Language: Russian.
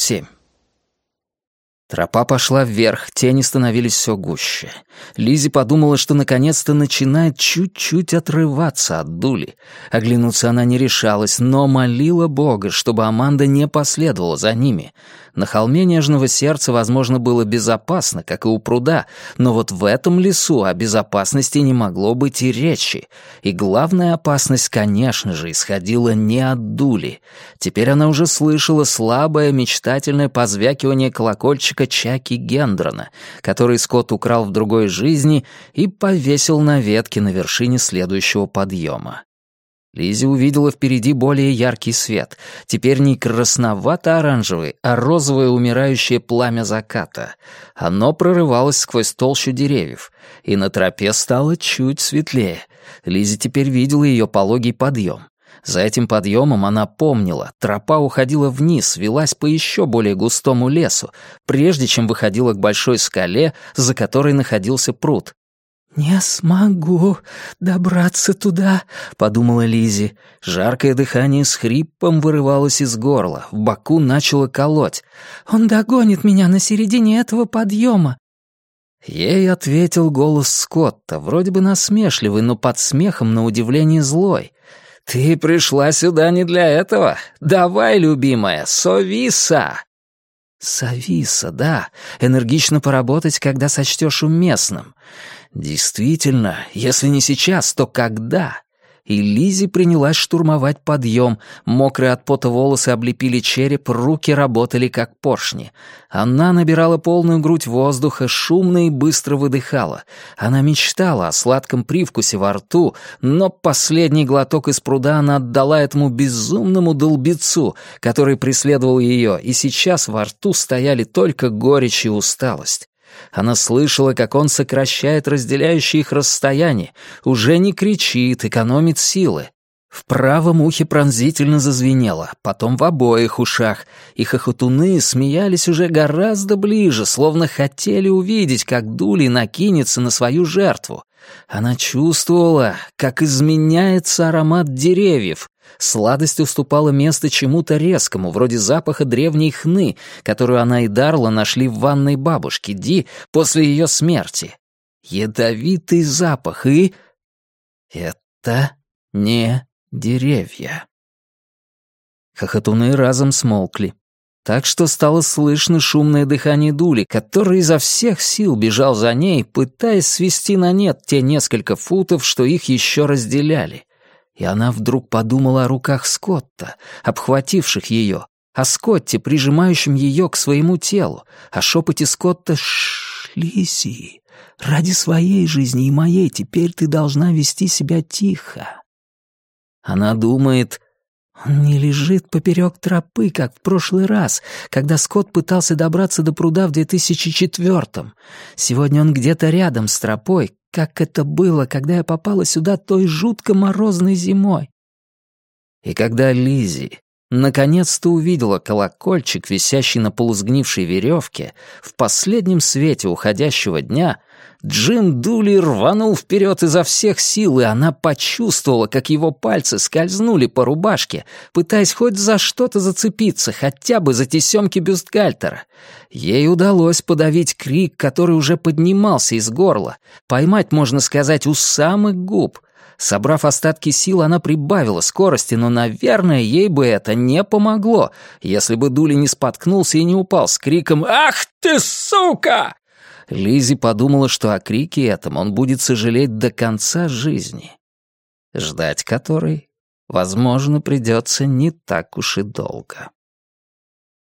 7. Тропа пошла вверх, тени становились все гуще. Лиззи подумала, что наконец-то начинает чуть-чуть отрываться от Дули. Оглянуться она не решалась, но молила Бога, чтобы Аманда не последовала за ними. На холме Нежного Сердца, возможно, было безопасно, как и у пруда, но вот в этом лесу о безопасности не могло быть и речи. И главная опасность, конечно же, исходила не от Дули. Теперь она уже слышала слабое, мечтательное позвякивание колокольчика Чаки Гендрона, который Скотт украл в другой жизни и повесил на ветке на вершине следующего подъема. Лиззи увидела впереди более яркий свет. Теперь не красновато-оранжевый, а розовое умирающее пламя заката. Оно прорывалось сквозь толщу деревьев, и на тропе стало чуть светлее. Лиззи теперь видела ее пологий подъем. За этим подъемом она помнила, тропа уходила вниз, велась по еще более густому лесу, прежде чем выходила к большой скале, за которой находился пруд. «Не смогу добраться туда», — подумала Лиззи. Жаркое дыхание с хрипом вырывалось из горла, в боку начало колоть. «Он догонит меня на середине этого подъема». Ей ответил голос Скотта, вроде бы насмешливый, но под смехом на удивление злой. «Ты пришла сюда не для этого. Давай, любимая, совиса!» «Совиса, да. Энергично поработать, когда сочтешь уместным. Действительно, если не сейчас, то когда?» И Лиззи принялась штурмовать подъем. Мокрые от пота волосы облепили череп, руки работали как поршни. Она набирала полную грудь воздуха, шумно и быстро выдыхала. Она мечтала о сладком привкусе во рту, но последний глоток из пруда она отдала этому безумному долбецу, который преследовал ее, и сейчас во рту стояли только горечь и усталость. Она слышала, как он сокращает разделяющее их расстояние, уже не кричит, экономит силы. В правом ухе пронзительно зазвенело, потом в обоих ушах, и хохотуны смеялись уже гораздо ближе, словно хотели увидеть, как Дули накинется на свою жертву. Она чувствовала, как изменяется аромат деревьев. Сладость уступала место чему-то резкому, вроде запаха древней хны, которую она и Дарла нашли в ванной бабушки Ди после ее смерти. Ядовитый запах и... Это не деревья. Хохотуны разом смолкли. Так что стало слышно шумное дыхание Дули, который изо всех сил бежал за ней, пытаясь свести на нет те несколько футов, что их еще разделяли. И она вдруг подумала о руках Скотта, обхвативших ее, о Скотте, прижимающем ее к своему телу, о шепоте Скотта «Шш, Лиззи, ради своей жизни и моей теперь ты должна вести себя тихо». Она думает, он не лежит поперек тропы, как в прошлый раз, когда Скотт пытался добраться до пруда в 2004-м. Сегодня он где-то рядом с тропой, как это было, когда я попала сюда той жутко морозной зимой. И когда Лиззи наконец-то увидела колокольчик, висящий на полусгнившей веревке, в последнем свете уходящего дня, Джим Дули рванул вперед изо всех сил, и она почувствовала, как его пальцы скользнули по рубашке, пытаясь хоть за что-то зацепиться, хотя бы за тесемки бюстгальтера. Ей удалось подавить крик, который уже поднимался из горла, поймать, можно сказать, у самых губ. Собрав остатки сил, она прибавила скорости, но, наверное, ей бы это не помогло, если бы Дули не споткнулся и не упал с криком «Ах ты, сука!». Лиззи подумала, что о крике этом он будет сожалеть до конца жизни, ждать которой, возможно, придется не так уж и долго.